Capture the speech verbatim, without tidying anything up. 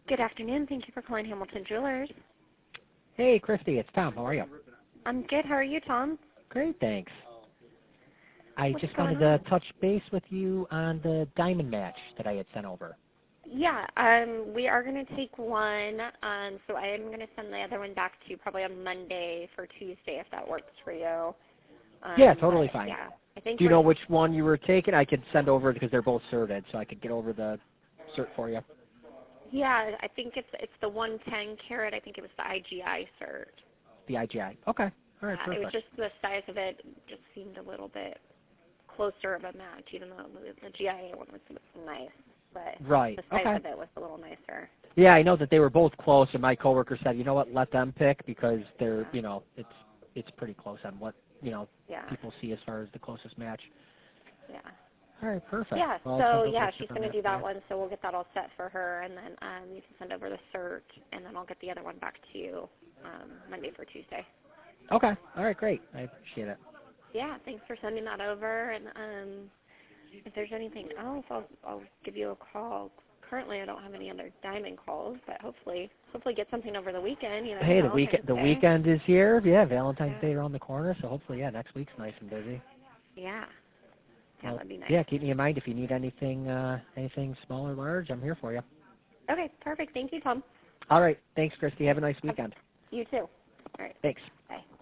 Good afternoon. Thank you for calling Hamilton Jewelers. Hey, Christy, it's Tom. How are you? I'm good. How are you, Tom? Great, thanks. I What's just going wanted on? to touch base with you on the diamond match that I had sent over. Yeah, um, we are going to take one, um, so I am going to send the other one back to you probably on Monday for Tuesday if that works for you. Um, Yeah, totally but, fine. Yeah, I think Do you we're, know which one you were taking? I could send over because they're both certed, so I could get over the cert for you. yeah, I think it's it's the one ten carat. I think it was the I G I cert. The I G I. Okay. All right, Yeah, perfect. it was just the size of it just seemed a little bit closer of a match, even though the, the G I A one was nice, but Right. the size Okay. of it was a little nicer. Yeah, I know that they were both close, and my coworker said, you know what, let them pick because they're, Yeah. you know, it's it's pretty close on what, you know, Yeah. people see as far as the closest match. Yeah. All right, perfect. Yeah, Well, I'll so send over yeah, a she's cert on going to that do for that you. one, so we'll get that all set for her, and then um, you can send over the cert, and then I'll get the other one back to you um, Monday for Tuesday. Okay. All right, great. I appreciate it. Yeah, thanks for sending that over, and um, if there's anything else, I'll, I'll give you a call. Currently, I don't have any other diamond calls, but hopefully, hopefully get something over the weekend. You never Hey, the know, weekend the Thursday. weekend is here. Yeah, Valentine's Yeah. Day around the corner, so hopefully, yeah, next week's nice and busy. Yeah. Yeah, Well, that'd be nice. yeah, keep me in mind if you need anything, uh, anything small or large. I'm here for you. Okay, perfect. Thank you, Tom. All right, thanks, Christy. Have a nice Okay. weekend. You too. All right. Thanks. Bye.